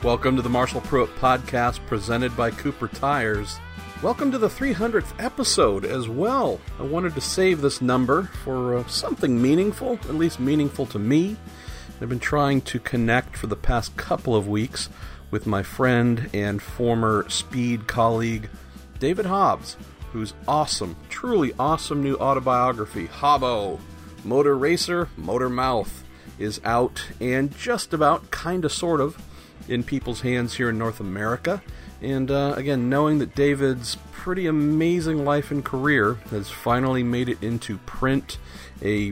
Welcome to the Marshall Pruett Podcast presented by Cooper Tires. Welcome to the 300th episode as well. I wanted to save this number for something meaningful, at least meaningful to me. I've been trying to connect for the past couple of weeks with my friend and former Speed colleague, David Hobbs, whose awesome, truly awesome new autobiography, Hobbo, Motor Racer, Motor Mouth, is out and just about, kinda, sort of, in people's hands here in North America. And again, knowing that David's pretty amazing life and career has finally made it into print, a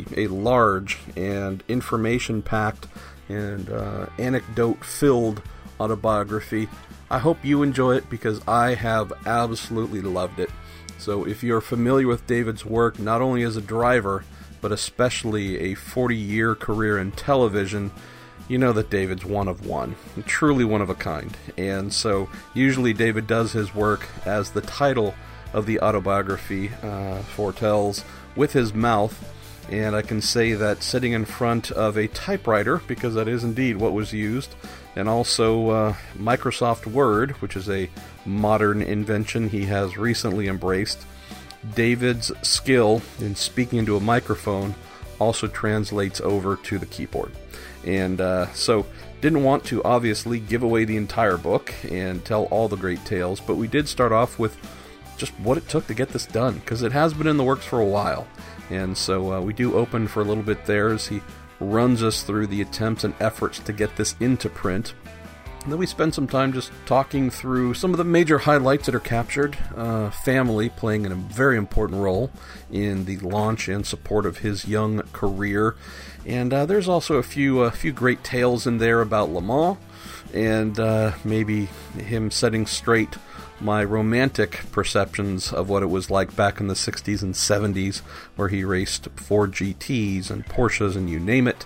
large and information-packed and anecdote-filled autobiography. I hope you enjoy it because I have absolutely loved it. So if you're familiar with David's work, not only as a driver, but especially a 40-year career in television, you know that David's one of one, truly one of a kind. And so usually David does his work, as the title of the autobiography foretells, with his mouth. And I can say that sitting in front of a typewriter, because that is indeed what was used, and also Microsoft Word, which is a modern invention he has recently embraced, David's skill in speaking into a microphone also translates over to the keyboard. And so didn't want to obviously give away the entire book and tell all the great tales, but we did start off with just what it took to get this done, because it has been in the works for a while. And so we do open for a little bit there as he runs us through the attempts and efforts to get this into print. And then we spend some time just talking through some of the major highlights that are captured, family playing a very important role in the launch and support of his young career. And there's also a few great tales in there about Le Mans, and maybe him setting straight my romantic perceptions of what it was like back in the 60s and 70s, where he raced Ford GTs and Porsches and you name it.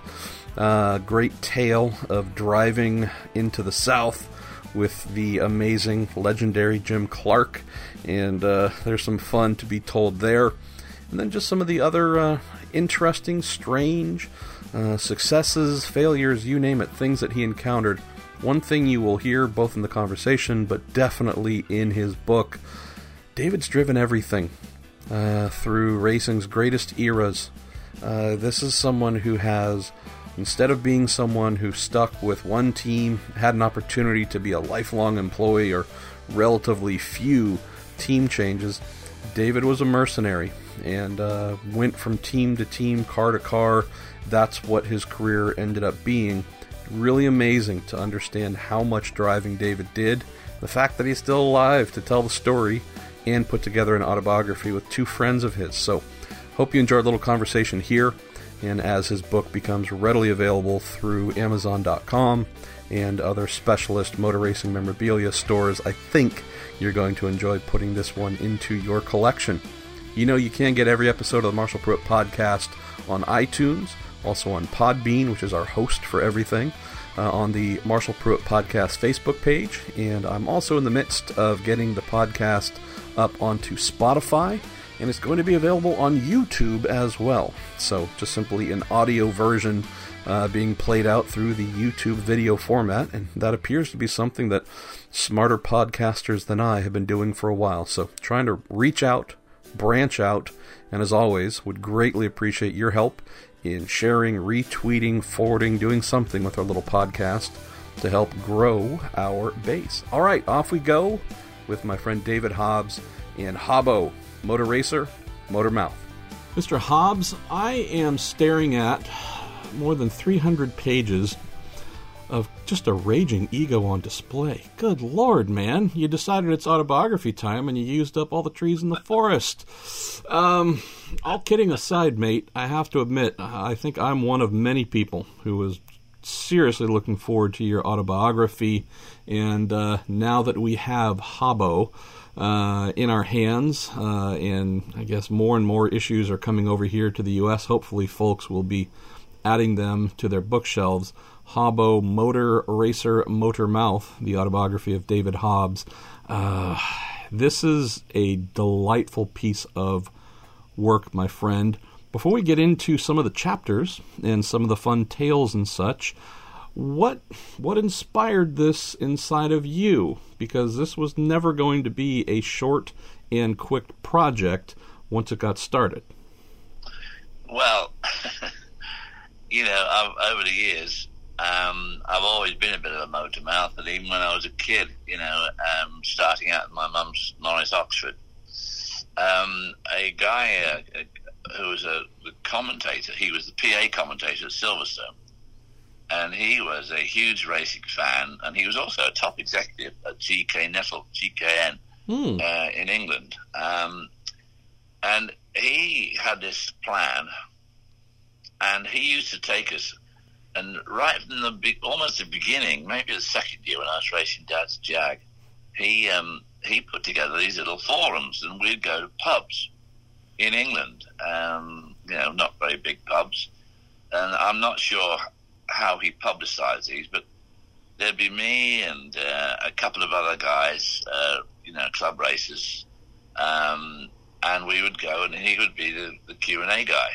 Great tale of driving into the South with the amazing, legendary Jim Clark, and there's some fun to be told there. And then just some of the other interesting, strange successes, failures, you name it, things that he encountered. One thing you will hear both in the conversation, but definitely in his book, David's driven everything through racing's greatest eras. This is someone who has, instead of being someone who stuck with one team, had an opportunity to be a lifelong employee or relatively few team changes, David was a mercenary and went from team to team, car to car. That's what his career ended up being. Really amazing to understand how much driving David did, the fact that he's still alive to tell the story, and put together an autobiography with two friends of his. So, hope you enjoyed a little conversation here, and as his book becomes readily available through Amazon.com and other specialist motor racing memorabilia stores, I think you're going to enjoy putting this one into your collection. You know you can get every episode of the Marshall Pruett Podcast on iTunes, also on Podbean, which is our host for everything, on the Marshall Pruett Podcast Facebook page, and I'm also in the midst of getting the podcast up onto Spotify, and it's going to be available on YouTube as well. So just simply an audio version being played out through the YouTube video format, and that appears to be something that smarter podcasters than I have been doing for a while. So trying to reach out, branch out, and as always, would greatly appreciate your help in sharing, retweeting, forwarding, doing something with our little podcast to help grow our base. All right, off we go with my friend David Hobbs and Hobbo, Motor Racer, Motor Mouth. Mr. Hobbs, I am staring at more than 300 pages of just a raging ego on display. Good Lord, man. You decided it's autobiography time and you used up all the trees in the forest. All kidding aside, mate, I have to admit, I think I'm one of many people who was seriously looking forward to your autobiography, and now that we have Hobbo in our hands, and I guess more and more issues are coming over here to the U.S., hopefully folks will be adding them to their bookshelves. Hobbo, Motor Racer, Motor Mouth, the autobiography of David Hobbs. This is a delightful piece of work, my friend. Before we get into some of the chapters and some of the fun tales and such, What inspired this inside of you? Because this was never going to be a short and quick project once it got started. Well, over the years, I've always been a bit of a motor mouth, and even when I was a kid, starting out at my mum's Norris Oxford, a guy who was the commentator, he was the PA commentator at Silverstone, and he was a huge racing fan, and he was also a top executive at GKN in England. And he had this plan, and he used to take us, and right from almost the beginning, maybe the second year when I was racing Dad's Jag, he put together these little forums, and we'd go to pubs in England, not very big pubs, and I'm not sure how he publicized these, but there'd be me and a couple of other guys, club racers, and we would go, and he would be the Q&A guy,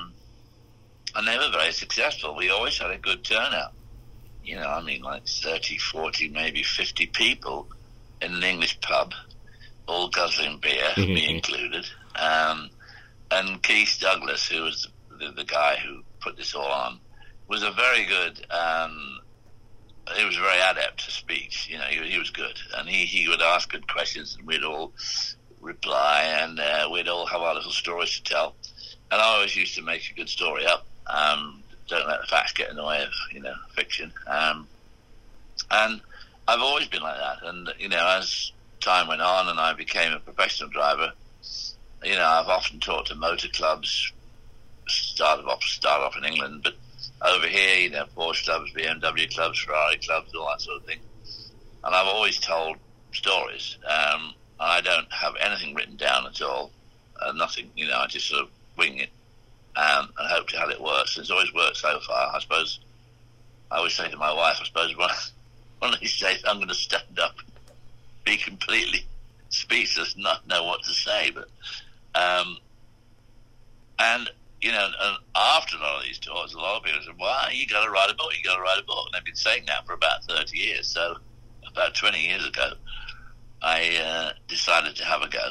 and they were very successful. We always had a good turnout, like 30, 40, maybe 50 people in an English pub, all guzzling beer, me included, and Keith Douglas, who was the guy who put this all on, was a very good, he was very adept to speech, he was good, and he would ask good questions, and we'd all reply, and we'd all have our little stories to tell, and I always used to make a good story up. Don't let the facts get in the way of, fiction, and I've always been like that, and, as time went on and I became a professional driver, I've often talked to motor clubs, start off in England, but over here, Porsche clubs, BMW clubs, Ferrari clubs, all that sort of thing. And I've always told stories. I don't have anything written down at all. Nothing, I just sort of wing it and hope to have it work. And it's always worked so far. I suppose, I always say to my wife, one of these days I'm going to stand up and be completely speechless, not know what to say. But, and after a lot of these tours, a lot of people said, well, you got to write a book, And they've been saying that for about 30 years. So about 20 years ago, I decided to have a go.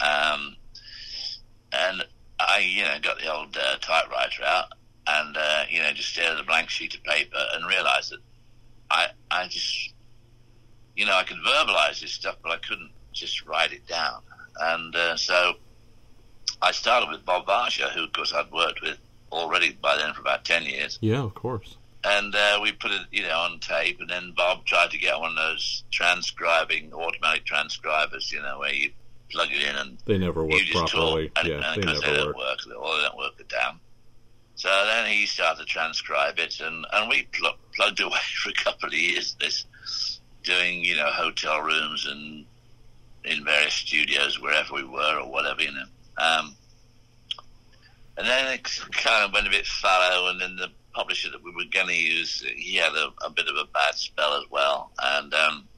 And I, got the old typewriter out and, just stared at a blank sheet of paper and realized that I just, I could verbalize this stuff, but I couldn't just write it down. And so I started with Bob Varsha, who, of course, I'd worked with already by then for about 10 years. Yeah, of course. And we put it, on tape, and then Bob tried to get one of those automatic transcribers, where you plug it in and they never work properly. Talk, and they never work. They don't work it down. So then he started to transcribe it, and we plugged away for a couple of years, doing, hotel rooms and in various studios, wherever we were or whatever, and then it kind of went a bit fallow, and then the publisher that we were going to use, he had a bit of a bad spell as well, and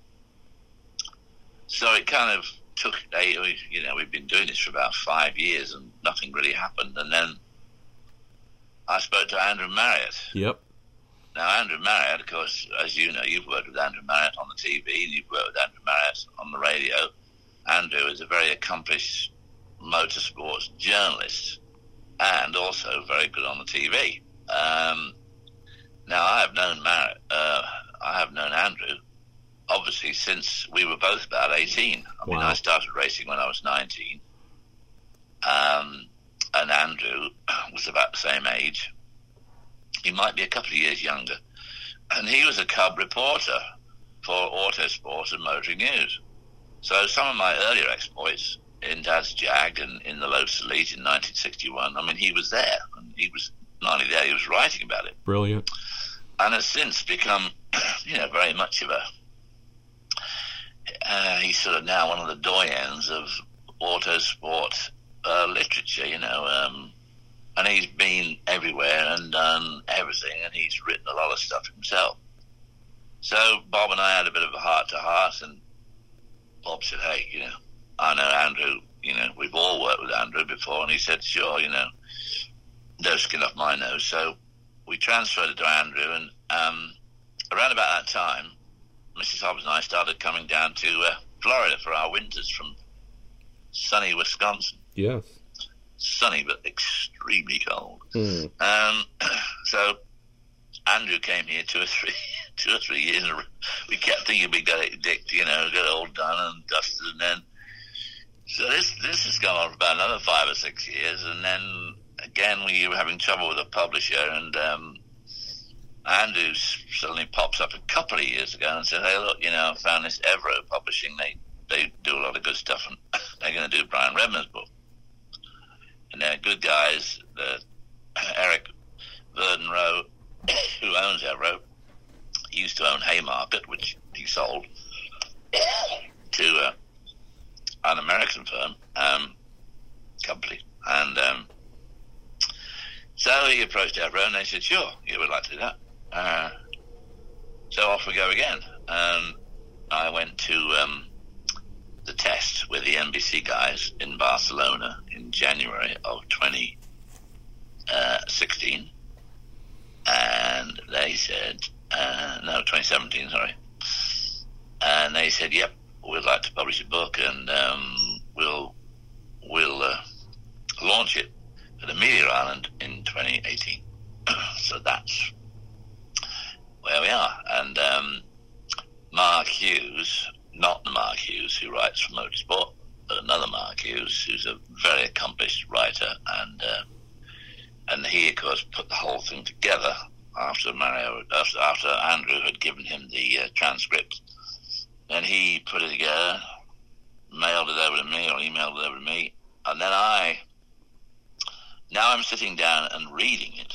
so it kind of took, we've been doing this for about 5 years, and nothing really happened, and then I spoke to Andrew Marriott. Yep. Now, Andrew Marriott, of course, as you know, you've worked with Andrew Marriott on the TV, and you've worked with Andrew Marriott on the radio. Andrew is a very accomplished motorsports journalist and also very good on the TV. Now, I have known Andrew, obviously, since we were both about 18. I mean, I started racing when I was 19. And Andrew was about the same age. He might be a couple of years younger. And he was a cub reporter for Autosport and Motoring News. So some of my earlier exploits in Dad's Jag and in the Lotus Elite in 1961, I mean, he was there. And he was not only there, he was writing about it. Brilliant. And has since become, very much of he's sort of now one of the doyens of Autosport literature, and he's been everywhere and done everything, and he's written a lot of stuff himself. So Bob and I had a bit of a heart-to-heart, and Bob said, hey, I know Andrew, we've all worked with Andrew before, and he said, sure, no skin off my nose. So we transferred it to Andrew, and around about that time, Mrs. Hobbs and I started coming down to Florida for our winters from sunny Wisconsin. Yes. Sunny, but extremely cold. Mm. So Andrew came here 2 or 3 years. And we kept thinking we got it dicked, get it all done and dusted, and then so this has gone on for about another 5 or 6 years, and then again we were having trouble with a publisher, and Andrew suddenly pops up a couple of years ago and said, "Hey, look, I found this Evero Publishing. They do a lot of good stuff, and they're going to do Brian Redman's book, and they're good guys. Eric Verdon Rowe, who owns Evero, used to own Haymarket, which he sold to an American firm company, and so he approached Evero, and they said, "Sure, you would like to do that." So off we go again, and I went to the test with the NBC guys in Barcelona in January of 2016, and they said, 2017, sorry, and they said, "Yep, we'd like to publish a book, and we'll launch it at Amelia Island in 2018." So that's where we are. And Mark Hughes, not the Mark Hughes who writes for Motorsport, but another Mark Hughes, who's a very accomplished writer, and he, of course, put the whole thing together after Andrew had given him the transcript. And he put it together, mailed it over to me, or emailed it over to me, and then now I'm sitting down and reading it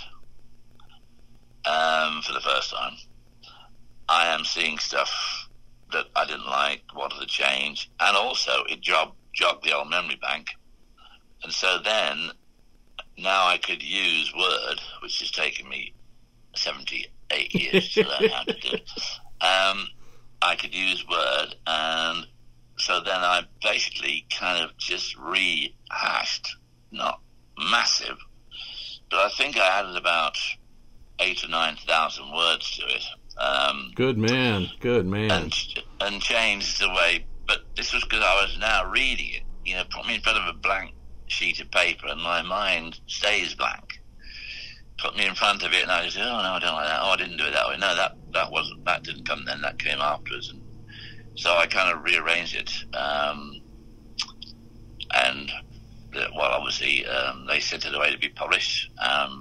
for the first time. I am seeing stuff that I didn't like, wanted to change, and also it jogged the old memory bank. And so then, now I could use Word, which has taken me 78 years to learn how to do. I could use Word, and so then I basically kind of just rehashed, not massive, but I think I added about 8,000 or 9,000 words to it. Good man. And changed the way, but this was because I was now reading it. Put me in front of a blank sheet of paper and my mind stays blank. Put me in front of it and I just said, "Oh no, I don't like that. Oh, I didn't do it that way. No, that didn't come then. That came afterwards." And so I kind of rearranged it. Obviously, they sent it away to be published.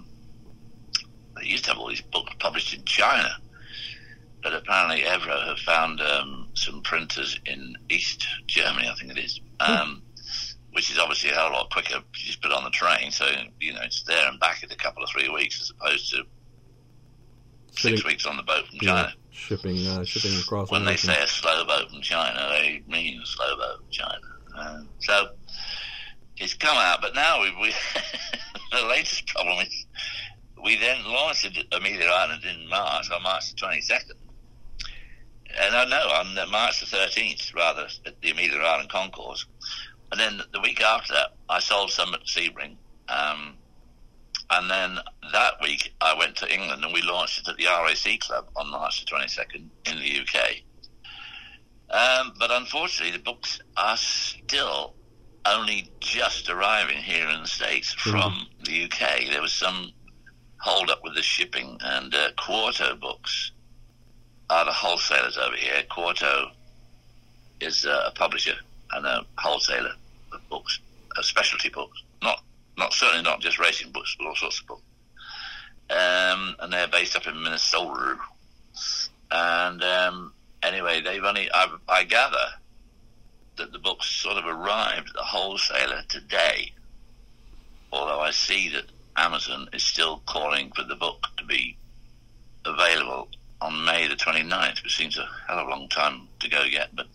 They used to have all these books published in China, but apparently Evero have found some printers in East Germany, I think it is, which is obviously a hell of a lot quicker. You just put it on the train, so it's there and back in a couple of 3 weeks, as opposed to 6 weeks on the boat from China. Shipping across. When they say a slow boat from China, they mean a slow boat from China. So it's come out, but now we the latest problem is we then launched it at Amelia Island in March, on March the 22nd. And on March the 13th, rather, at the Amelia Island Concourse. And then the week after that, I sold some at Sebring. And then that week, I went to England and we launched it at the RAC Club on March the 22nd in the UK. But unfortunately, the books are still only just arriving here in the States from the UK. There was some hold up with the shipping, and Quarto Books are the wholesalers over here. Quarto is a publisher and a wholesaler of books, of specialty books. Certainly not just racing books, but all sorts of books. And they're based up in Minnesota. And anyway, I gather that the books sort of arrived at the wholesaler today, although I see that Amazon is still calling for the book to be available on May the 29th, which seems a hell of a long time to go yet, but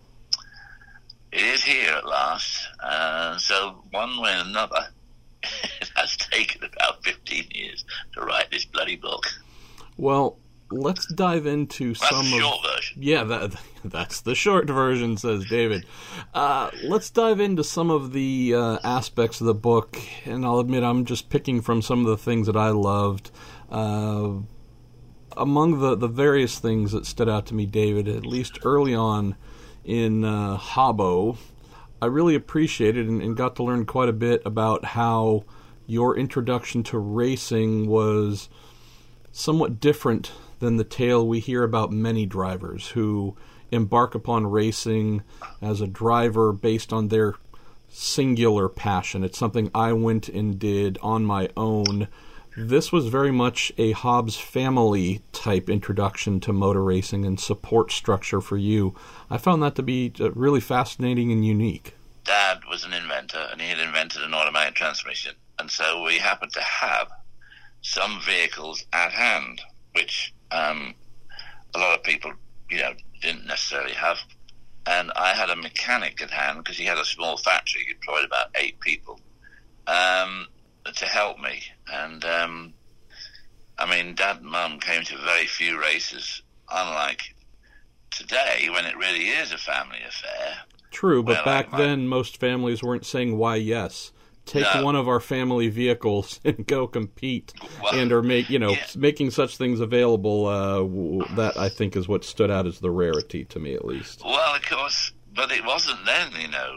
it is here at last. So one way or another, it has taken about 15 years to write this bloody book. Well, let's dive into that's the short version. Yeah, that's the short version, says David. Let's dive into some of the aspects of the book, and I'll admit I'm just picking from some of the things that I loved. among the various things that stood out to me, David, at least early on in Habbo, I really appreciated and got to learn quite a bit about how your introduction to racing was somewhat different than the tale we hear about many drivers who embark upon racing as a driver based on their singular passion. It's something I went and did on my own. This was very much a Hobbs family type introduction to motor racing and support structure for you. I found that to be really fascinating and unique. Dad was an inventor, and he had invented an automatic transmission, and so we happened to have some vehicles at hand, which a lot of people, didn't necessarily have. And I had a mechanic at hand because he had a small factory. He employed about 8 people to help me. And, Dad and Mum came to very few races, unlike today when it really is a family affair. True, but back then most families weren't saying, why, yes. Take one of our family vehicles and go compete, making such things available. That I think is what stood out as the rarity to me, at least. Well, of course, but it wasn't then.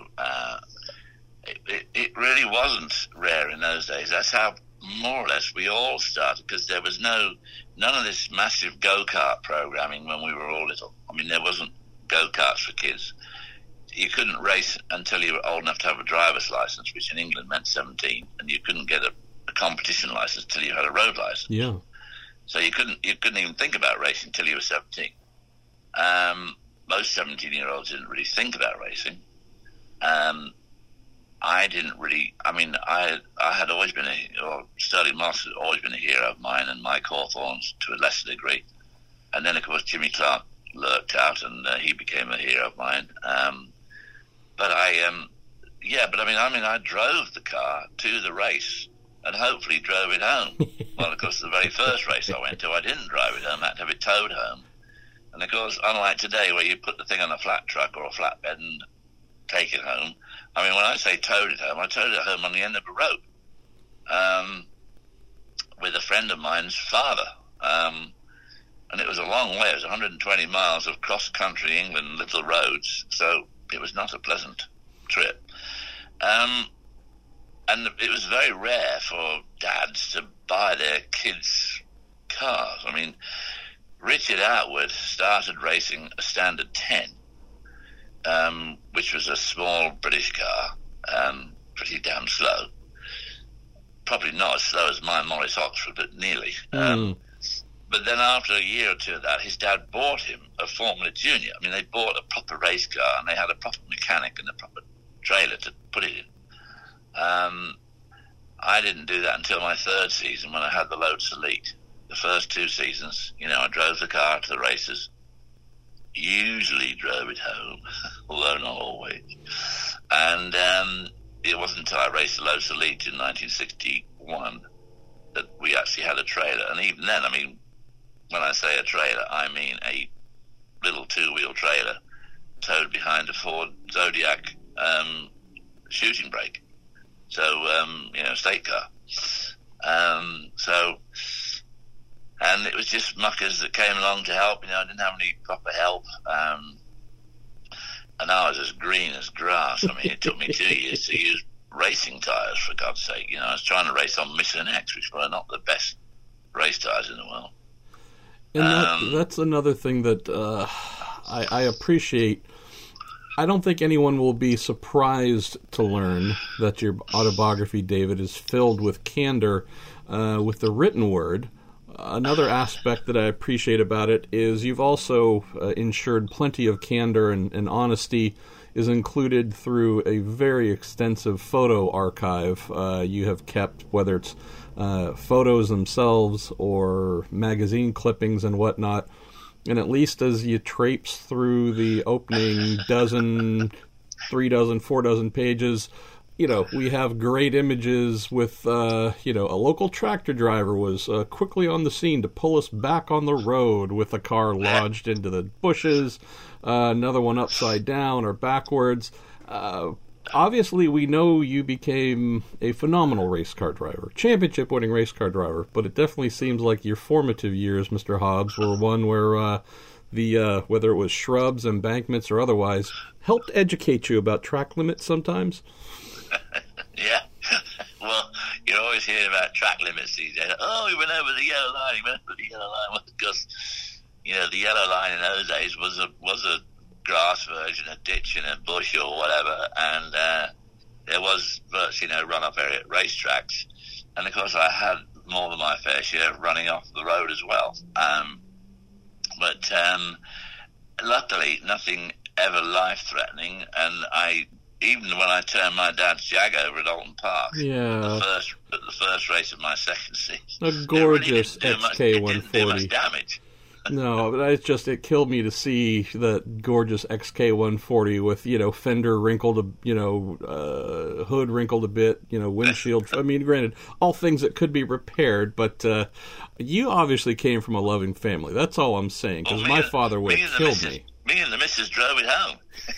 It really wasn't rare in those days. That's how more or less we all started, because there was none of this massive go-kart programming when we were all little. There wasn't go-karts for kids. You couldn't race until you were old enough to have a driver's license, which in England meant 17, and you couldn't get a competition license until you had a road license. Yeah. So you couldn't even think about racing until you were 17. Most 17-year-olds didn't really think about racing. I didn't really. I had always been Sterling Moss had always been a hero of mine, and Mike Hawthorne to a lesser degree, and then of course Jimmy Clark lurked out, and he became a hero of mine. I drove the car to the race and hopefully drove it home. Well, of course, the very first race I went to, I didn't drive it home. I had to have it towed home. And of course, unlike today where you put the thing on a flat truck or a flatbed and take it home, when I say towed it home, I towed it home on the end of a rope with a friend of mine's father. And it was a long way. It was 120 miles of cross-country England, little roads. So it was not a pleasant trip. And it was very rare for dads to buy their kids cars. Richard Atwood started racing a Standard 10, which was a small British car, pretty damn slow. Probably not as slow as my Morris Oxford, but nearly. But then after a year or two of that, his dad bought him a Formula Junior. They bought a proper race car, and they had a proper mechanic and a proper trailer to put it in. I didn't do that until my 3rd season when I had the Lotus Elite. The first 2 seasons, I drove the car to the races, usually drove it home, although not always. And it wasn't until I raced the Lotus Elite in 1961 that we actually had a trailer. And even then, when I say a trailer, I mean a little 2-wheel trailer towed behind a Ford Zodiac shooting brake. So, state car. And it was just muckers that came along to help. I didn't have any proper help. And I was as green as grass. It took me 2 years to use racing tyres, for God's sake. I was trying to race on Michelin X, which were not the best race tyres in the world. And that's another thing that I appreciate. I don't think anyone will be surprised to learn that your autobiography, David, is filled with candor with the written word. Another aspect that I appreciate about it is you've also ensured plenty of candor and honesty is included through a very extensive photo archive you have kept, whether it's photos themselves or magazine clippings and whatnot. And at least as you traipse through the opening 4 dozen pages, we have great images with, a local tractor driver was quickly on the scene to pull us back on the road with a car lodged into the bushes, another one upside down or backwards. Obviously, we know you became a phenomenal race car driver, championship-winning race car driver, but it definitely seems like your formative years, Mr. Hobbs, were one where whether it was shrubs, embankments, or otherwise, helped educate you about track limits sometimes? Yeah. Well, you're always hearing about track limits these days. Oh, he went over the yellow line. He went over the yellow line. Because, the yellow line in those days was a grass version, a ditch in a bush or whatever, and there was virtually no runoff area at racetracks. And of course, I had more than my fair share of running off the road as well. But luckily, nothing ever life-threatening, and even when I turned my dad's Jag over at Alton Park, the first race of my second season, a gorgeous XK140. It didn't do much damage. No, but it killed me to see that gorgeous XK140 with, fender wrinkled, hood wrinkled a bit, windshield. I mean, granted, all things that could be repaired, but you obviously came from a loving family. That's all I'm saying, because my father would have killed me. Me and the missus drove it home.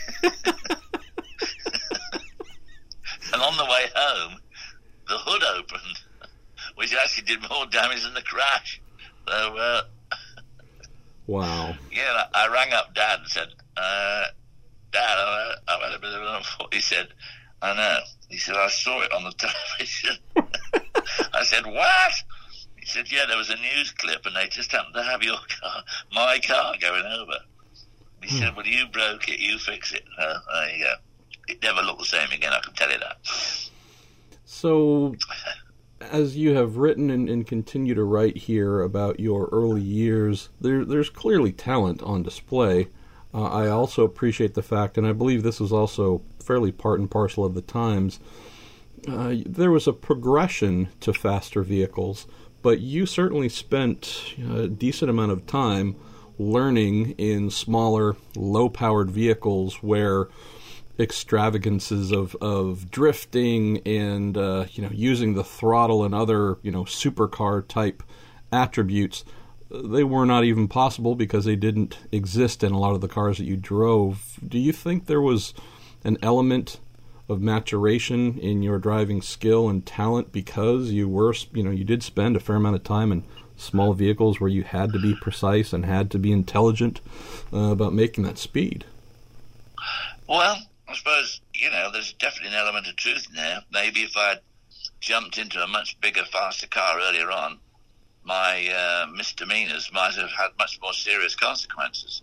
And on the way home, the hood opened, which actually did more damage than the crash. So, wow. Yeah, I rang up Dad and said, Dad, I've had a bit of an unfortunate. He said, I know. He said, I saw it on the television. I said, what? He said, yeah, there was a news clip and they just happened to have my car going over. He said, well, you broke it, you fix it. There you go. It never looked the same again, I can tell you that. So, as you have written and continue to write here about your early years, there's clearly talent on display. I also appreciate the fact, and I believe this was also fairly part and parcel of the times, there was a progression to faster vehicles, but you certainly spent a decent amount of time learning in smaller, low-powered vehicles where extravagances of drifting and using the throttle and other supercar type attributes, they were not even possible because they didn't exist in a lot of the cars that you drove. Do you think there was an element of maturation in your driving skill and talent because you did spend a fair amount of time in small vehicles where you had to be precise and had to be intelligent about making that speed? Well, I suppose, there's definitely an element of truth in there. Maybe if I'd jumped into a much bigger, faster car earlier on, my misdemeanors might have had much more serious consequences.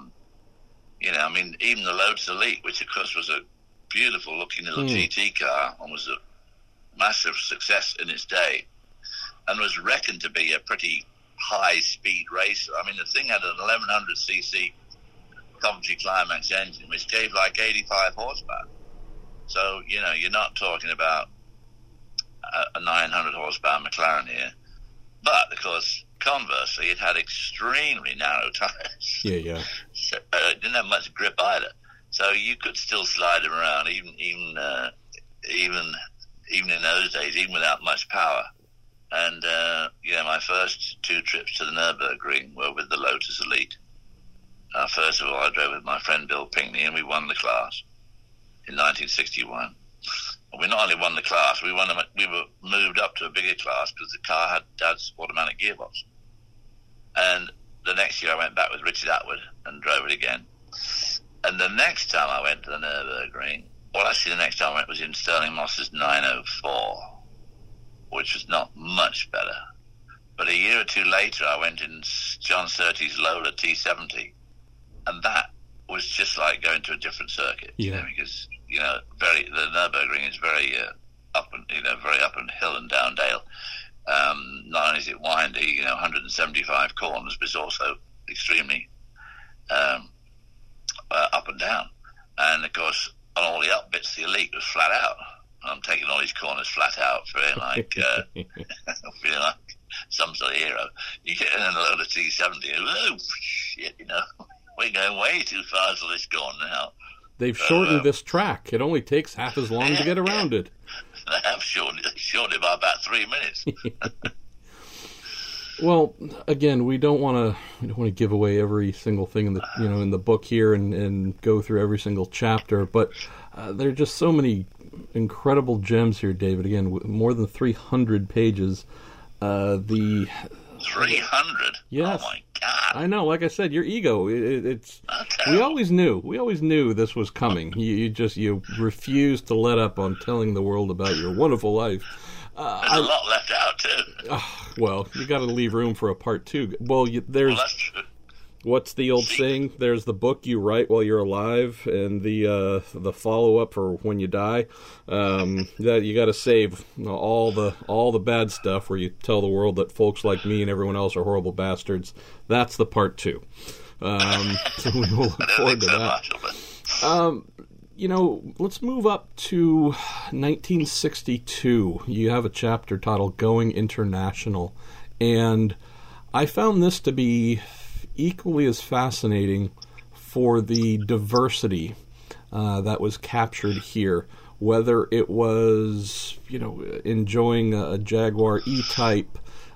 Even the Lotus Elite, which of course was a beautiful-looking little GT car and was a massive success in its day and was reckoned to be a pretty high-speed racer. I mean, the thing had an 1100cc Coventry Climax engine, which gave like 85 horsepower. So, you're not talking about a 900 horsepower McLaren here. But, of course, conversely, it had extremely narrow tires. Yeah. So, it didn't have much grip either. So you could still slide them around, even in those days, even without much power. And, my first two trips to the Nürburgring were with the Lotus Elite. First of all, I drove with my friend Bill Pinkney, and we won the class in 1961. And we not only won the class, we were moved up to a bigger class because the car had Dad's automatic gearbox. And the next year I went back with Richard Atwood and drove it again. And the next time I went to the Nürburgring, the next time I went was in Sterling Moss's 904, which was not much better. But a year or two later, I went in John Surtees' Lola T70, and that was just like going to a different circuit. Yeah. Because the Nürburgring is very up and hill and down dale. Not only is it windy, 175 corners, but it's also extremely up and down. And of course, on all the up bits, the Elite was flat out. I'm taking all these corners flat out, feeling like some sort of hero. You get in a load of T70, oh shit, we're going way too fast for this corner now. They've shortened this track. It only takes half as long to get around it. They have shortened it by about 3 minutes. Well, again, we don't want to give away every single thing in the in the book here and go through every single chapter, but there are just so many incredible gems here, David. Again, more than 300 pages. The 300. Yes. Oh my God! I know. Like I said, your ego. It's. We always knew. We always knew this was coming. You refused to let up on telling the world about your wonderful life. There's a lot left out too. Well, you got to leave room for a part 2. Well, there's. Well, that's true. What's the old saying? There's the book you write while you're alive, and the follow up for when you die. That you got to save all the bad stuff where you tell the world that folks like me and everyone else are horrible bastards. That's the part 2. So we will look forward to that. Let's move up to 1962. You have a chapter titled "Going International," and I found this to be equally as fascinating for the diversity that was captured here, whether it was enjoying a Jaguar E-Type,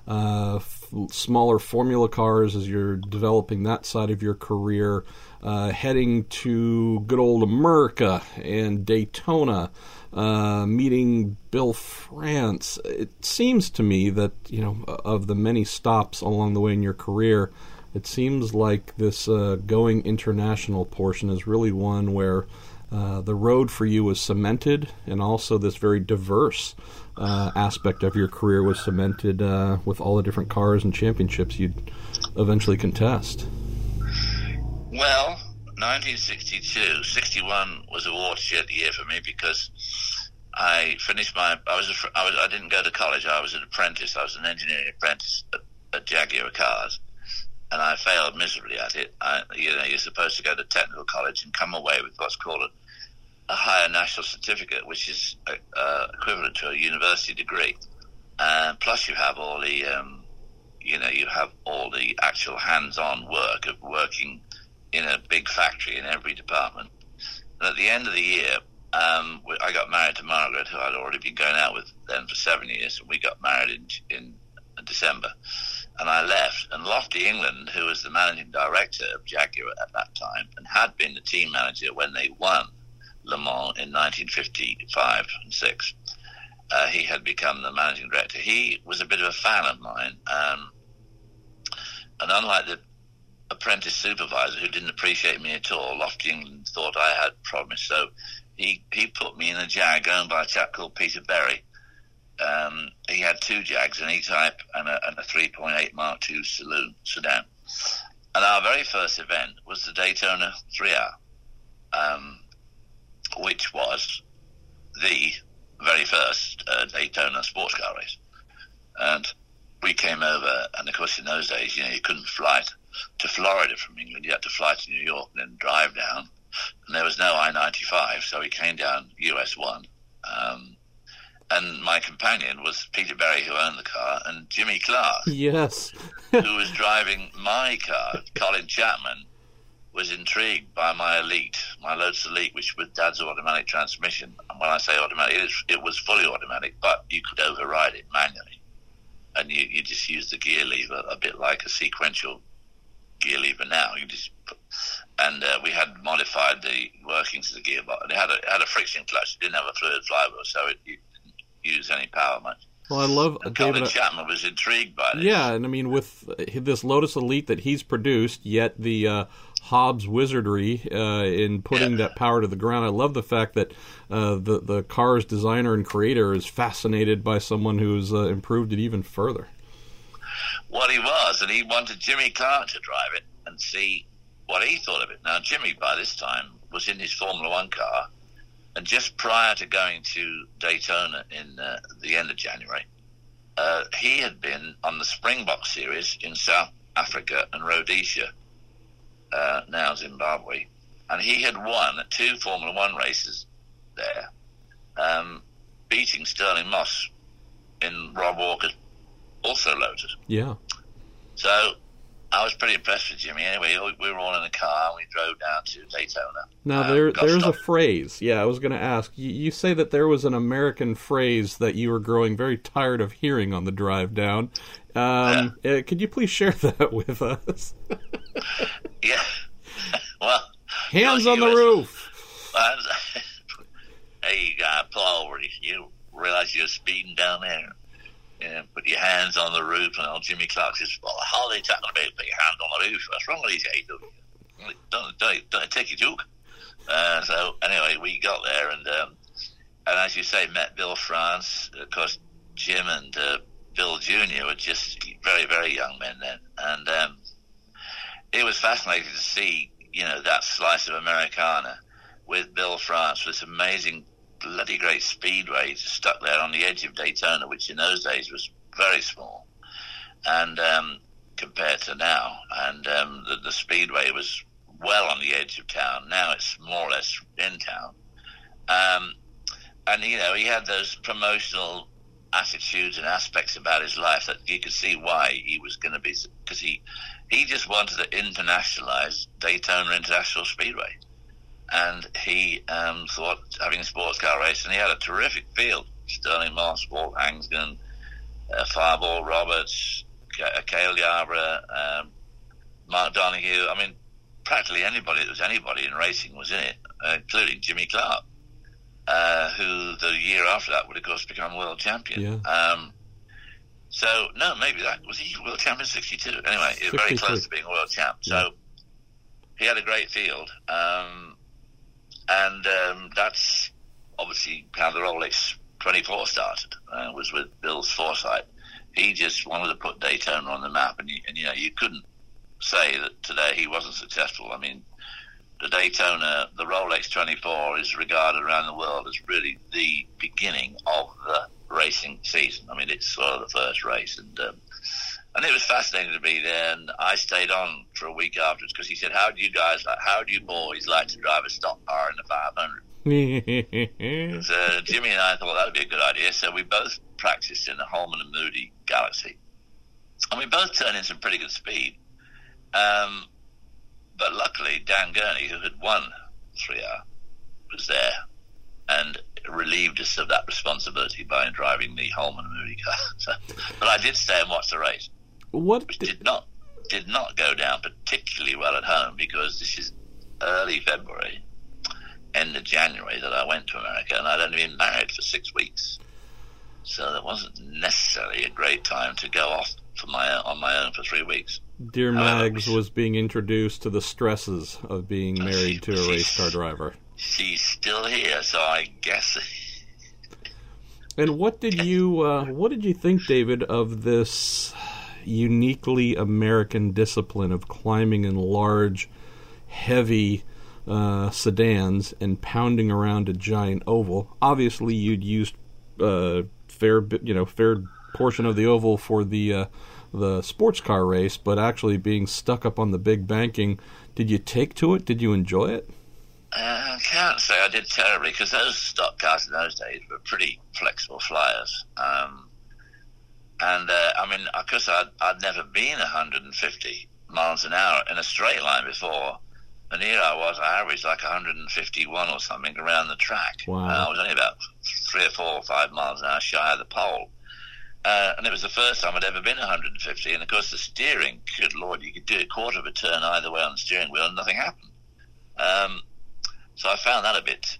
smaller formula cars as you're developing that side of your career, heading to good old America and Daytona, meeting Bill France. It seems to me that of the many stops along the way in your career, it seems like this going international portion is really one where the road for you was cemented, and also this very diverse aspect of your career was cemented with all the different cars and championships you'd eventually contest. Well, 1962, 61 was a watershed year for me because I finished I didn't go to college. I was an apprentice. I was an engineering apprentice at Jaguar Cars. And I failed miserably at it. You're supposed to go to technical college and come away with what's called a higher national certificate, which is equivalent to a university degree. Plus, you have all the, you have all the actual hands-on work of working in a big factory in every department. And at the end of the year, I got married to Margaret, who I'd already been going out with then for 7 years. And we got married in December. And I left, and Lofty England, who was the managing director of Jaguar at that time and had been the team manager when they won Le Mans in 1955 and 6, he had become the managing director. He was a bit of a fan of mine, and unlike the apprentice supervisor who didn't appreciate me at all, Lofty England thought I had promised, so he put me in a Jag owned by a chap called Peter Berry. He had 2 Jags, an E-Type and a 3.8 Mark II sedan. And our very first event was the Daytona 3-hour, which was the very first Daytona sports car race. And we came over, and of course in those days, you couldn't fly to Florida from England. You had to fly to New York and then drive down. And there was no I-95, so we came down US 1. And my companion was Peter Berry, who owned the car, and Jimmy Clark. Yes. Who was driving my car. Colin Chapman was intrigued by my Elite, my Lotus Elite, which was Dad's automatic transmission. And when I say automatic, it was fully automatic, but you could override it manually. And you just use the gear lever a bit like a sequential gear lever now. We had modified the workings of the gearbox. And it had a friction clutch. It didn't have a fluid flywheel, so it use any power much. Well, I love David Chapman was intrigued by this. Yeah, and I mean with this Lotus Elite that he's produced, yet the Hobbs wizardry in putting that power to the ground. I love the fact that the car's designer and creator is fascinated by someone who's improved it even further. Well, he was, and he wanted Jimmy Clark to drive it and see what he thought of it. Now, Jimmy, by this time, was in his Formula One car. And just prior to going to Daytona in the end of January, he had been on the Springbok Series in South Africa and Rhodesia, now Zimbabwe. And he had won 2 Formula One races there, beating Sterling Moss in Rob Walker's also Lotus. Yeah. So I was pretty impressed with Jimmy. Anyway, we were all in a car and we drove down to Daytona. Now, there's a phrase. Yeah, I was going to ask. You say that there was an American phrase that you were growing very tired of hearing on the drive down. Could you please share that with us? Yeah. Well, hands on the roof. Hey, you got to pull over. You realize you're speeding down there. And put your hands on the roof, and old Jimmy Clark says, "Well, how are they talking about put your hands on the roof? What's wrong with these guys? Don't take your joke." So anyway, we got there, and as you say, met Bill France. Of course, Jim and Bill Jr. were just very, very young men then, and it was fascinating to see, that slice of Americana with Bill France, this amazing, bloody great speedway stuck there on the edge of Daytona, which in those days was very small, and compared to now, and the speedway was well on the edge of town. Now it's more or less in town, and he had those promotional attitudes and aspects about his life that you could see why he was going to be, because he just wanted to internationalize Daytona International Speedway. And he thought, having a sports car race, and he had a terrific field. Sterling Moss, Walt Hangsden, Fireball Roberts, Cale Yarborough, Mark Donoghue. I mean, practically anybody that was anybody in racing was in it, including Jimmy Clark, who the year after that would, of course, become world champion. Yeah. So, no, maybe that was he world champion in 62. Anyway, he was very close to being world champ. So, yeah. He had a great field. And that's obviously how the Rolex 24 started, was with Bill's foresight. He just wanted to put Daytona on the map, and you couldn't say that today he wasn't successful. I mean, the Rolex 24 is regarded around the world as really the beginning of the racing season. I mean, it's sort of the first race, and it was fascinating to be there, and I stayed on for a week afterwards because he said, how do you boys like to drive a stock car in the 500? So Jimmy and I thought that would be a good idea, so we both practiced in the Holman and Moody Galaxy. And we both turned in some pretty good speed. But luckily, Dan Gurney, who had won 3R, was there and relieved us of that responsibility by driving the Holman and Moody car. So, but I did stay and watch the race. Which did not go down particularly well at home, because this is early February, end of January that I went to America, and I'd only been married for 6 weeks, so that wasn't necessarily a great time to go off on my own for 3 weeks. Dear Mags was being introduced to the stresses of being married to a race car driver. She's still here, so I guess. And what did you think, David, of this uniquely American discipline of climbing in large, heavy sedans and pounding around a giant oval? Obviously, you'd used fair portion of the oval for the sports car race, but actually being stuck up on the big banking, did you take to it? Did you enjoy it? I can't say I did terribly, because those stock cars in those days were pretty flexible flyers. And I mean, of course, I'd never been 150 miles an hour in a straight line before. And here I averaged like 151 or something around the track. Wow. I was only about 3 or 4 or 5 miles an hour shy of the pole. And it was the first time I'd ever been 150. And of course, the steering, good Lord, you could do a quarter of a turn either way on the steering wheel and nothing happened. So I found that a bit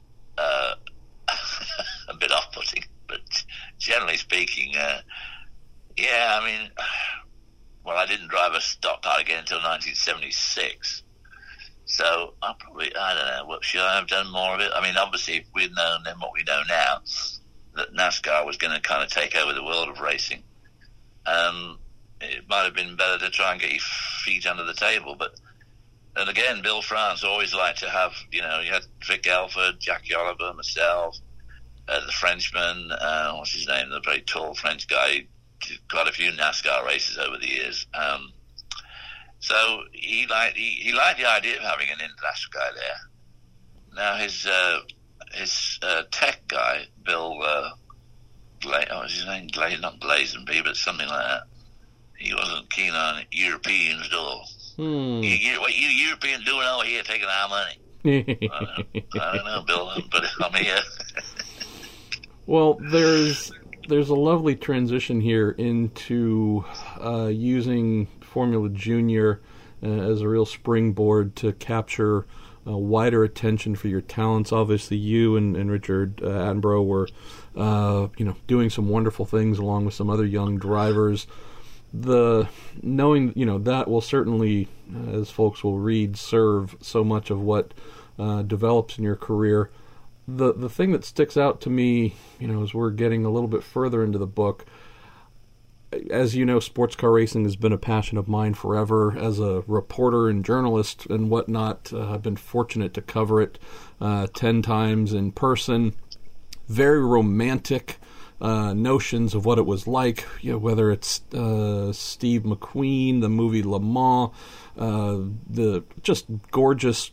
off-putting. But generally speaking, yeah, I mean, well, I didn't drive a stock car again until 1976. So I don't know, what should I have done more of it? I mean, obviously, if we'd known then what we know now, that NASCAR was going to kind of take over the world of racing, it might have been better to try and get your feet under the table. But and again, Bill France always liked to have, you had Vic Elford, Jackie Oliver, myself, the Frenchman, what's his name, the very tall French guy, did quite a few NASCAR races over the years. So he liked the idea of having an international guy there. Now his tech guy, Bill, what's his name? Not Glazenby, but something like that. He wasn't keen on Europeans at all. What you Europeans doing over here taking our money? I don't know, Bill, but I'm here. Well, there's a lovely transition here into using Formula Junior as a real springboard to capture wider attention for your talents. Obviously, you and Richard Attenborough were, doing some wonderful things along with some other young drivers. Knowing that will certainly, as folks will read, serve so much of what develops in your career. The thing that sticks out to me, as we're getting a little bit further into the book, as you know, sports car racing has been a passion of mine forever. As a reporter and journalist and whatnot, I've been fortunate to cover it 10 times in person. Very romantic notions of what it was like, whether it's Steve McQueen, the movie Le Mans, the just gorgeous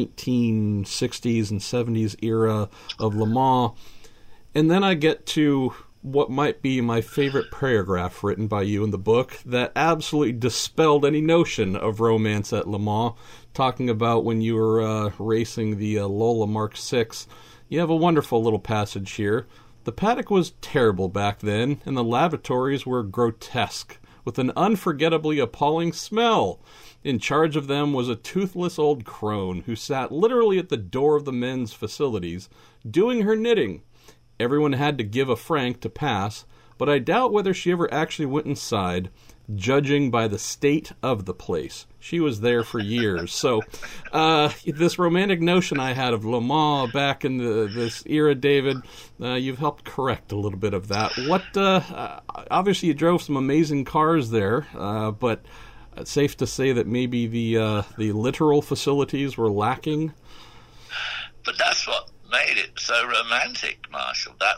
1960s and 70s era of Le Mans. And then I get to what might be my favorite paragraph written by you in the book that absolutely dispelled any notion of romance at Le Mans, talking about when you were racing the Lola Mark VI. You have a wonderful little passage here. The paddock was terrible back then, and the lavatories were grotesque, with an unforgettably appalling smell. In charge of them was a toothless old crone who sat literally at the door of the men's facilities, doing her knitting. Everyone had to give a franc to pass, but I doubt whether she ever actually went inside, judging by the state of the place. She was there for years. So this romantic notion I had of Le Mans back in this era, David, you've helped correct a little bit of that. Obviously you drove some amazing cars there, but it's safe to say that maybe the literal facilities were lacking? But that's what made it so romantic, Marshall. That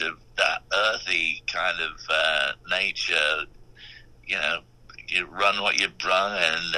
earthy kind of nature. You run what you brung, and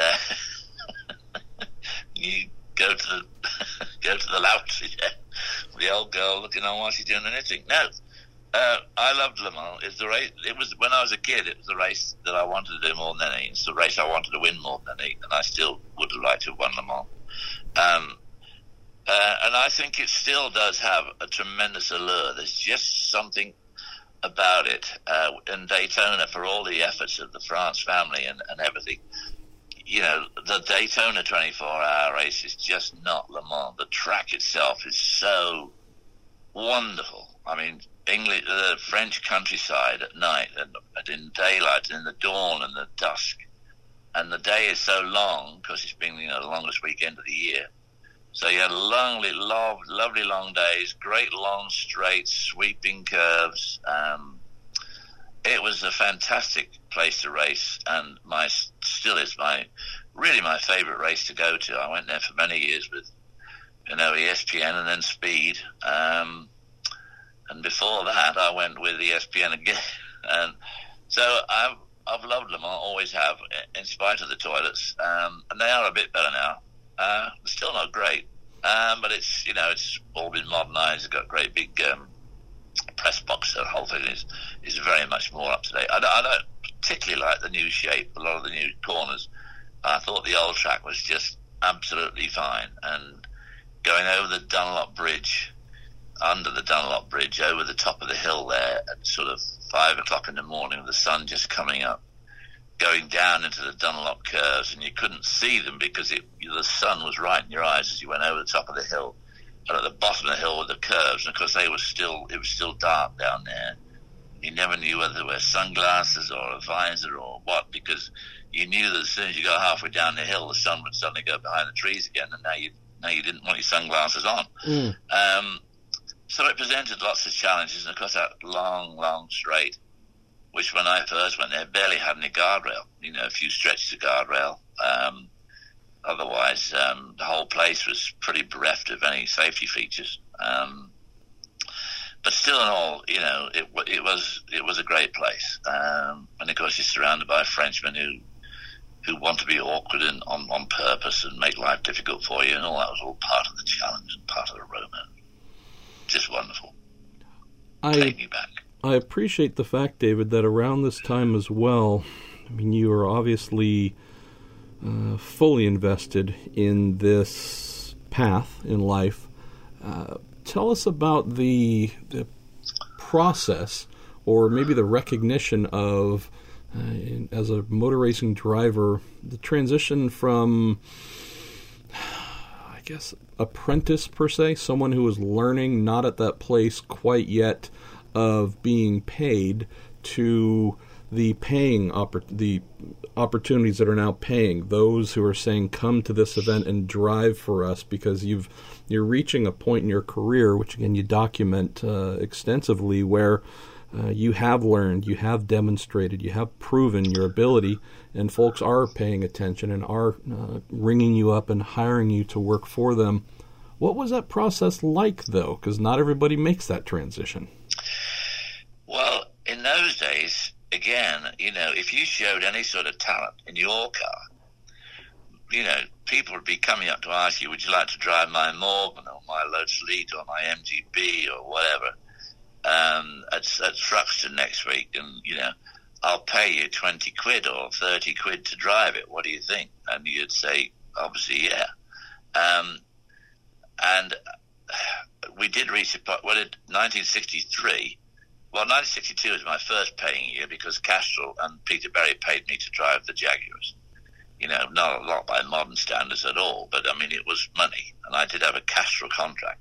you go to the lavatory. The old girl looking on while she's doing the knitting. No, I loved Le Mans. It's the race. It was when I was a kid. It was the race that I wanted to do more than any. It's the race I wanted to win more than any, and I still would have liked to have won Le Mans. And I think it still does have a tremendous allure. There's just something about it, and Daytona, for all the efforts of the France family and everything. The Daytona 24-hour race is just not Le Mans. The track itself is so wonderful. I mean, the French countryside at night and in daylight and in the dawn and the dusk, and the day is so long because it's been the longest weekend of the year. So you had lovely long days, great long straights, sweeping curves. It was a fantastic place to race, and still is my favorite race to go to. I went there for many years with ESPN and then Speed, and before that I went with ESPN again. And so I've loved Le Mans, always have, in spite of the toilets, and they are a bit better now. Still not great, but it's all been modernised. It's got a great big press box. So the whole thing is very much more up to date. I don't particularly like the new shape. A lot of the new corners. I thought the old track was just absolutely fine. And going over the Dunlop Bridge, under the Dunlop Bridge, over the top of the hill there at sort of 5 o'clock in the morning, with the sun just coming up, going down into the Dunlop curves, and you couldn't see them because the sun was right in your eyes as you went over the top of the hill. And at the bottom of the hill were the curves, and of course it was still dark down there. You never knew whether to wear sunglasses or a visor or what, because you knew that as soon as you got halfway down the hill, the sun would suddenly go behind the trees again, and now you didn't want your sunglasses on. So it presented lots of challenges, and of course that long straight, which when I first went there barely had any guardrail, a few stretches of guardrail. Otherwise, the whole place was pretty bereft of any safety features. But still in all, it was a great place. And of course you're surrounded by Frenchmen who want to be awkward and on purpose and make life difficult for you, and all that was all part of the challenge and part of the romance. Just wonderful. Take me back. I appreciate the fact, David, that around this time as well, I mean, you are obviously fully invested in this path in life. Tell us about the process, or maybe the recognition of, as a motor racing driver, the transition from, I guess, apprentice per se, someone who is learning, not at that place quite yet of being paid, to the paying the opportunities that are now paying, those who are saying, come to this event and drive for us, because you're reaching a point in your career, which again you document extensively, where you have learned, you have demonstrated, you have proven your ability, and folks are paying attention and are ringing you up and hiring you to work for them. What was that process like, though? Because not everybody makes that transition. Well, in those days, again, if you showed any sort of talent in your car, people would be coming up to ask you, would you like to drive my Morgan or my Lotus Elite or my MGB or whatever at Thruxton next week, and, I'll pay you 20 quid or 30 quid to drive it. What do you think? And you'd say, obviously, yeah. And we did reach in 1963. Well, 1962 was my first paying year, because Castrol and Peter Berry paid me to drive the Jaguars. Not a lot by modern standards at all, but I mean, it was money, and I did have a Castrol contract.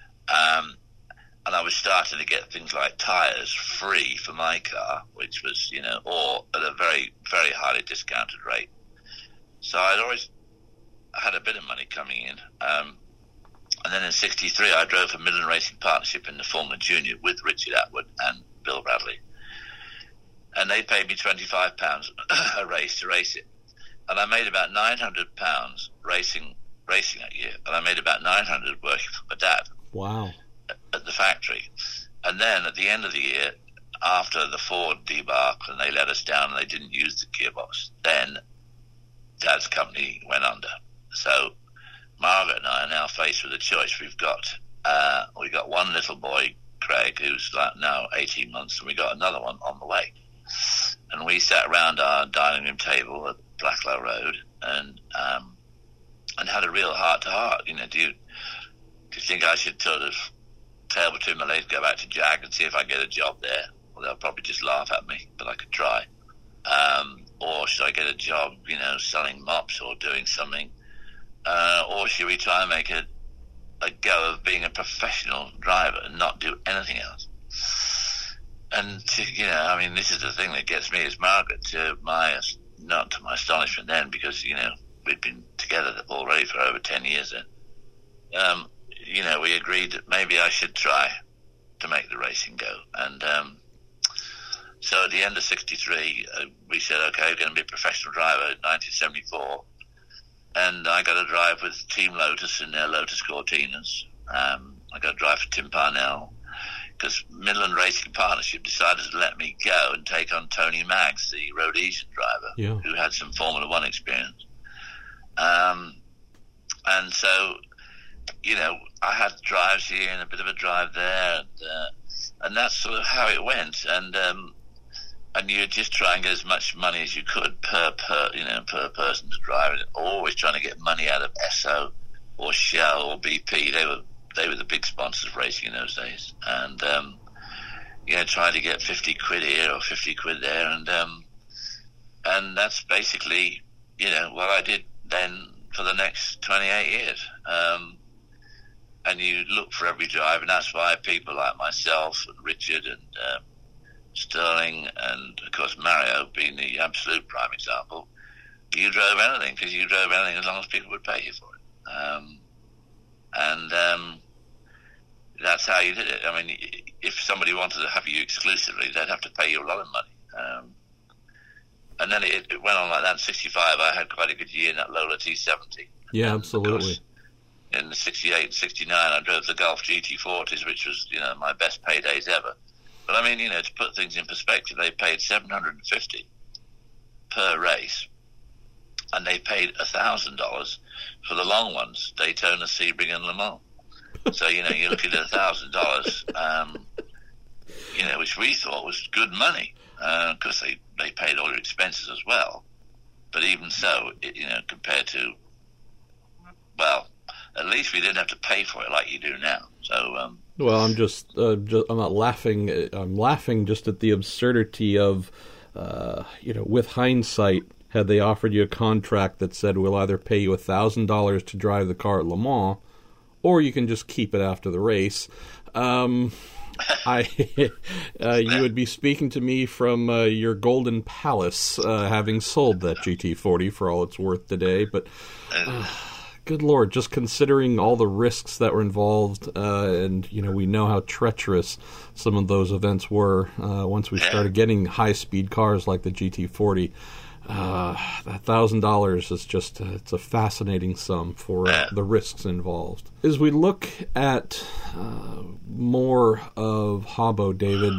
And I was starting to get things like tyres free for my car, which was, or at a very, very highly discounted rate. So I'd always had a bit of money coming in. And then in 63, I drove for Midland Racing Partnership in the Formula Junior with Richard Atwood and Bill Bradley. And they paid me £25 a race to race it. And I made about £900 racing that year. And I made about £900 working for my dad. Wow. At the factory. And then at the end of the year, after the Ford debarked and they let us down and they didn't use the gearbox, then Dad's company went under. So Margaret and I are now faced with a choice. We've got one little boy, Craig, who's now 18 months, and we got another one on the way. And we sat around our dining room table at Blacklow Road and had a real heart-to-heart. Do you think I should sort of tail between my legs, go back to Jag and see if I get a job there? Well, they'll probably just laugh at me, but I could try. Or should I get a job, selling mops or doing something? Or should we try and make a go of being a professional driver and not do anything else? And, this is the thing that gets me, is Margaret, not to my astonishment then, because, we'd been together already for over 10 years then. We agreed that maybe I should try to make the racing go. And so at the end of 63, we said, okay, we're going to be a professional driver in 1974. And I got to drive with Team Lotus in their Lotus Cortinas. I got to drive for Tim Parnell, because Midland Racing Partnership decided to let me go and take on Tony Maggs, the Rhodesian driver, who had some Formula One experience. And so, I had drives here and a bit of a drive there, and that's sort of how it went. And you just try and get as much money as you could per person to drive, and always trying to get money out of Esso or Shell or BP. They were the big sponsors of racing in those days, and trying to get 50 quid here or 50 quid there, and that's basically what I did then for the next 28 years. And you look for every drive, and that's why people like myself and Richard and Sterling and, of course, Mario being the absolute prime example, you drove anything, because you drove anything as long as people would pay you for it. That's how you did it. I mean, if somebody wanted to have you exclusively, they'd have to pay you a lot of money. And then it went on like that. In 65, I had quite a good year in that Lola T70. Yeah, absolutely. In 68 and 69, I drove the Gulf GT40s, which was, my best paydays ever. But I mean, to put things in perspective, they paid $750 per race, and they paid $1,000 for the long ones, Daytona, Sebring, and Le Mans. So, you're looking at $1,000, which we thought was good money, because they paid all your expenses as well. But even so, compared to, well, at least we didn't have to pay for it like you do now. So, well, I'm not laughing. I'm laughing just at the absurdity of, with hindsight, had they offered you a contract that said we'll either pay you $1,000 to drive the car at Le Mans, or you can just keep it after the race. You would be speaking to me from your golden palace, having sold that GT40 for all it's worth today. But good Lord, just considering all the risks that were involved, and we know how treacherous some of those events were once we started getting high-speed cars like the GT40. That $1,000 is just it's a fascinating sum for the risks involved. As we look at more of Habbo, David,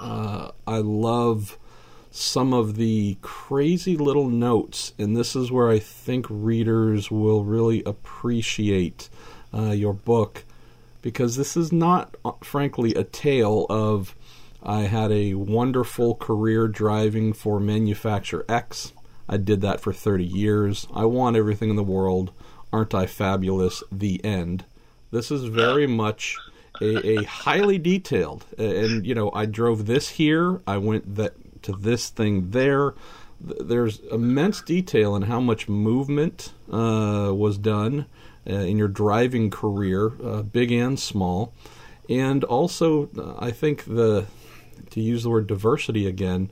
I love some of the crazy little notes, and this is where I think readers will really appreciate your book, because this is not, frankly, a tale of I had a wonderful career driving for manufacturer X. I did that for 30 years. I want everything in the world. Aren't I fabulous? The end. This is very much a highly detailed, and I drove this here. I went to this thing there. There's immense detail in how much movement was done in your driving career, big and small. And also, I think to use the word diversity again,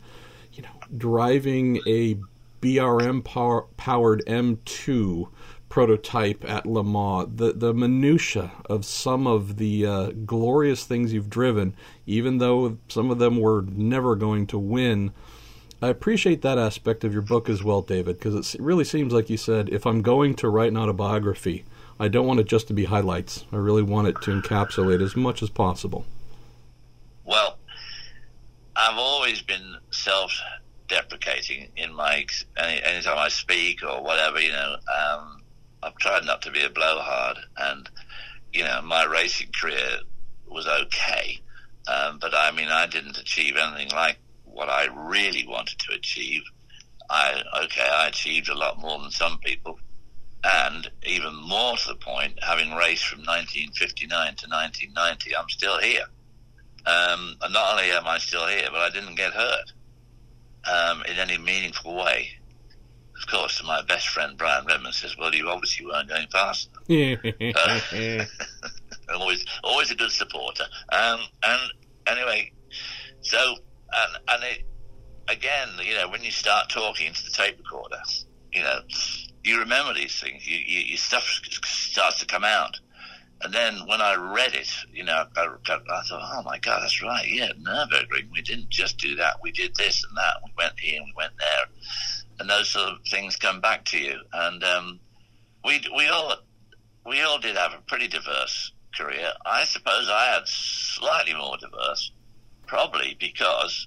driving a BRM powered M2 prototype at Le Mans, the minutia of some of the glorious things you've driven, even though some of them were never going to win. I appreciate that aspect of your book as well, David, because it really seems like you said, if I'm going to write an autobiography, I don't want it just to be highlights. I really want it to encapsulate as much as possible. Well, I've always been self-deprecating in anytime I speak or whatever, I've tried not to be a blowhard, and, my racing career was okay. But I didn't achieve anything like what I really wanted to achieve. I achieved a lot more than some people, and even more to the point, having raced from 1959 to 1990, I'm still here. And not only am I still here, but I didn't get hurt in any meaningful way. Of course, my best friend Brian Redman says, "Well, you obviously weren't going fast enough." Always a good supporter. And anyway, so and it again, when you start talking to the tape recorder, you remember these things. Your stuff starts to come out. And then when I read it, I thought, oh my God, that's right. Yeah, Nürburgring. We didn't just do that. We did this and that. We went here and we went there. And those sort of things come back to you. And we all did have a pretty diverse career. I suppose I had slightly more diverse, probably because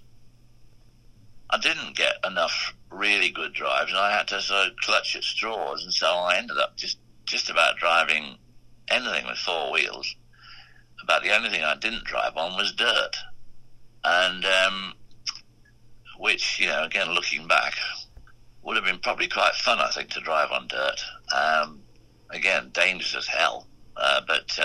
I didn't get enough really good drives, and I had to sort of clutch at straws, and so I ended up just about driving anything with four wheels. About the only thing I didn't drive on was dirt, and which, again, looking back, would have been probably quite fun, I think, to drive on dirt. Again, dangerous as hell, but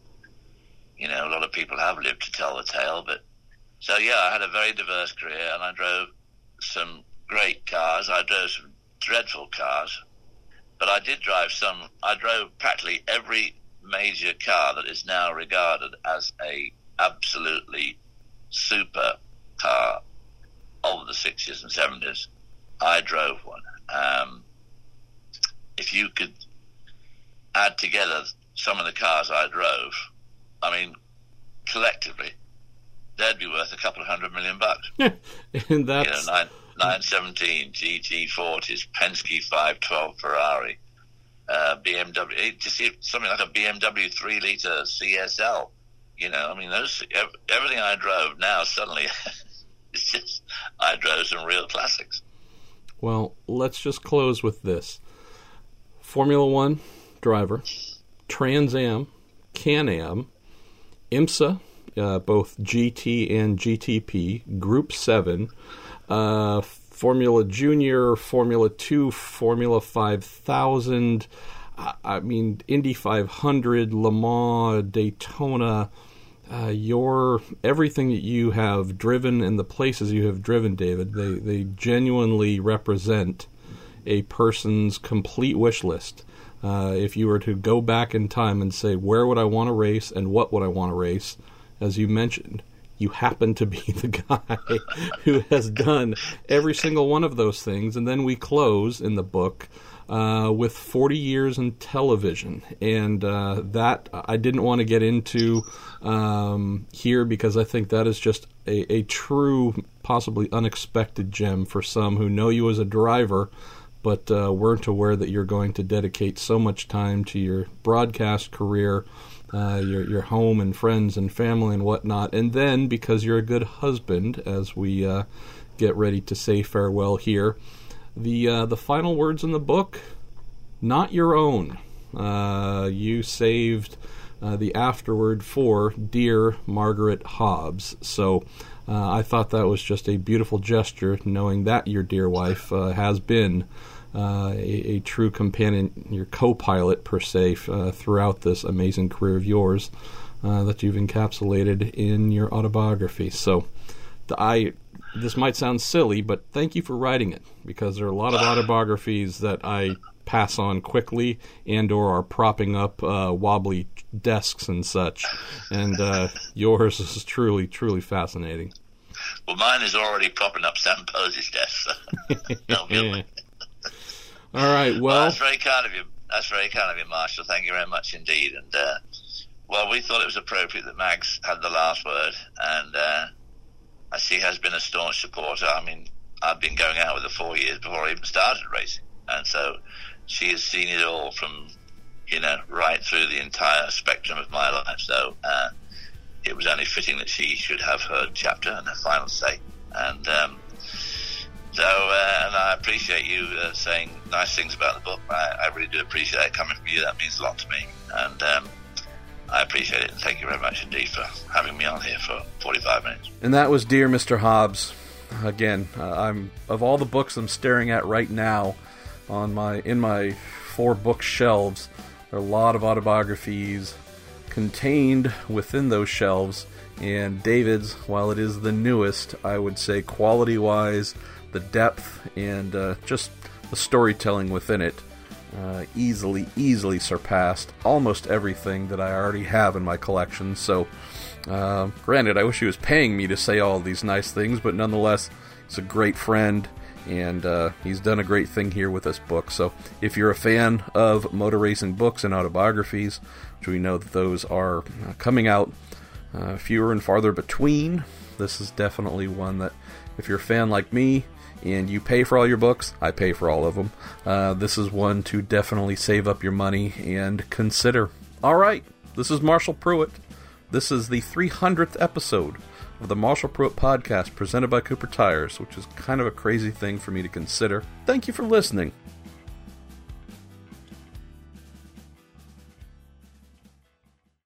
a lot of people have lived to tell the tale. But so yeah, I had a very diverse career, and I drove some great cars. I drove some dreadful cars, but I drove practically every major car that is now regarded as a absolutely super car of the 60s and 70s. I drove one. If you could add together some of the cars I drove, collectively, they'd be worth a couple of $100 million. And that's 917 GT40s, Penske 512 Ferrari, BMW, just something like a BMW 3-liter CSL. Everything I drove now suddenly, it's just, I drove some real classics. Well, let's just close with this. Formula One driver, Trans Am, Can-Am, IMSA, both GT and GTP, Group 7, Formula Junior, Formula 2, Formula 5000, Indy 500, Le Mans, Daytona, everything that you have driven and the places you have driven, David, they genuinely represent a person's complete wish list. If you were to go back in time and say, where would I want to race and what would I want to race, as you mentioned, you happen to be the guy who has done every single one of those things. And then we close in the book with 40 years in television. And that I didn't want to get into here because I think that is just a true, possibly unexpected gem for some who know you as a driver, but weren't aware that you're going to dedicate so much time to your broadcast career, your home and friends and family and whatnot. And then, because you're a good husband, as we get ready to say farewell here, the final words in the book, not your own. You saved the afterword for dear Margaret Hobbs. So I thought that was just a beautiful gesture, knowing that your dear wife has been a true companion, your co-pilot per se, throughout this amazing career of yours that you've encapsulated in your autobiography. So this might sound silly, but thank you for writing it, because there are a lot of autobiographies that I pass on quickly and or are propping up wobbly desks and such, and yours is truly, truly fascinating. Well, mine is already propping up Sam Posey's desk. So all right, well, that's very kind of you. That's very kind of you, Marshall. Thank you very much indeed. And we thought it was appropriate that Mags had the last word, and she has been a staunch supporter. I mean, I've been going out with her 4 years before I even started racing, and so she has seen it all from, right through the entire spectrum of my life. So it was only fitting that she should have her chapter and her final say. And and I appreciate you saying nice things about the book. I really do appreciate it coming from you. That means a lot to me. And I appreciate it. And thank you very much indeed for having me on here for 45 minutes. And that was Dear Mr. Hobbs. Again, of all the books I'm staring at right now in my 4 book shelves, there are a lot of autobiographies contained within those shelves. And David's, while it is the newest, I would say quality-wise, the depth and just the storytelling within it easily surpassed almost everything that I already have in my collection. So, granted, I wish he was paying me to say all these nice things, but nonetheless, he's a great friend, and he's done a great thing here with this book. So, if you're a fan of motor racing books and autobiographies, which we know that those are coming out fewer and farther between, this is definitely one that, if you're a fan like me, and you pay for all your books, I pay for all of them, this is one to definitely save up your money and consider. All right, this is Marshall Pruitt. This is the 300th episode of the Marshall Pruitt Podcast, presented by Cooper Tires, which is kind of a crazy thing for me to consider. Thank you for listening.